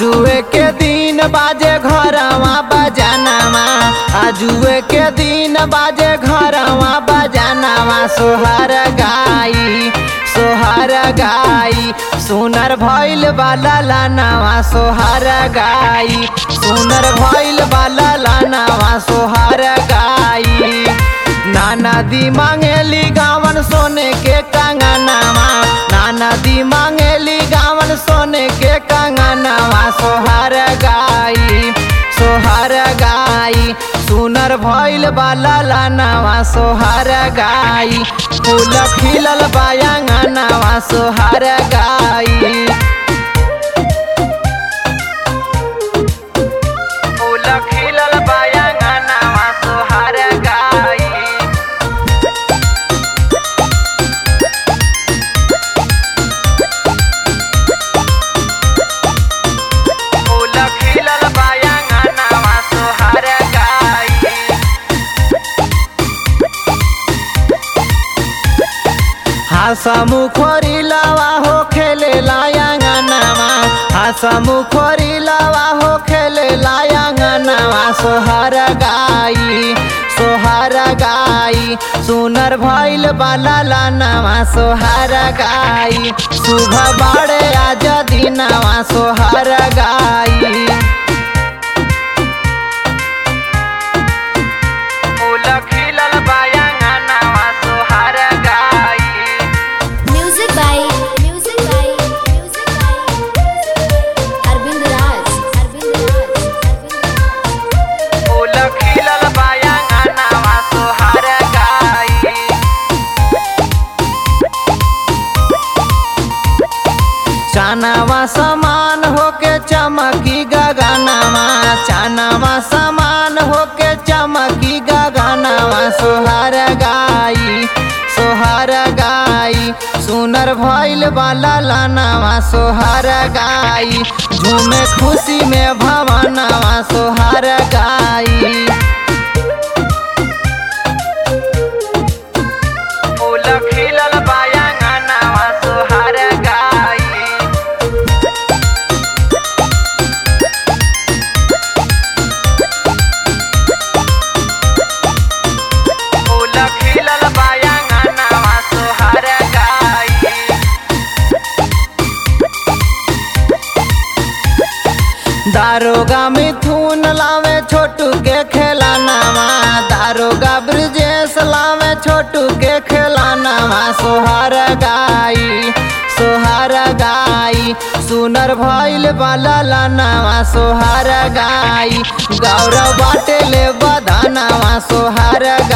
आजुए के दिन बाजे घरवा बजानावा, आजुए के दिन बाजे घरवा बजानावा। सोहर गाई सोहर गाई सुनर भइल बाला लानावा। सोहर गाई सुनर भइल बाला लानावा। सोहर गाई नाना दी मांगेली गावन सोने के कंगनावा, नाना दी मांगेली गावन सोने के कंगनावा। सोहर गाई सोहर गाई सुनर भइल बाला लानावा। सोहर गाई फूल खिलल बायांगनावा। सोहर गाई फूल खिलल बायांगनावा। सोहर गाई फूल खिलल बायांगनावा। सोहर गाई हसमुखोरी लावा हो खेले लायांगनावा, हसमुखोरी लावा हो खेले लायांगनावा। सोहर गाई सोहर गाई सुनर भइल बाला लानावा। सोहर गाई शुभ बाड़े आज दिनावा। सोहर गाई फूल खिलल बायांगनावा। सोहर गाई Music by Arvind Raj. फूल खिलल बायांगनावा। सोहर गाई चानावा समान होके चमकी गगनावा, चानावा समान होके चमकी गगनावा। सोहर गाई सोहर गाई सुनर भइल बाला लानावा। सोहर गाई झूमे खुशी में भवनावा। सोहर गाई फूल खिलल बायांगनावा। सोहर गाई फूल खिलल बायांगनावा। सोहर गाई दारोगा मिथुन लावे छोटू के खेलानावा, दारोगा ब्रजेश लावे छोटू के खेलानावा। सोहर गाई सोहर गाई सुनर भइल बाला लानावा। सोहर गाई गौरव बाटे ले बधानावा। सोहर